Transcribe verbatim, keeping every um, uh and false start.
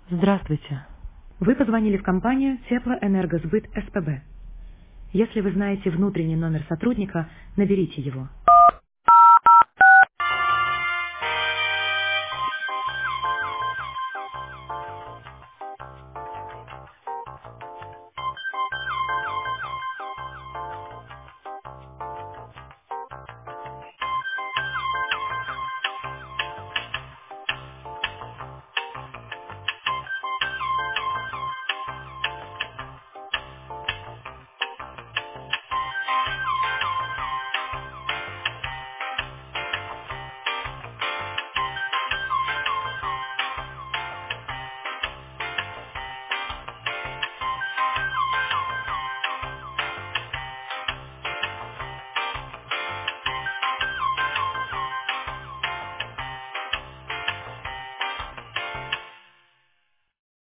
Здравствуйте. Вы позвонили в компанию Теплоэнергосбыт СПБ. Если вы знаете внутренний номер сотрудника, наберите его.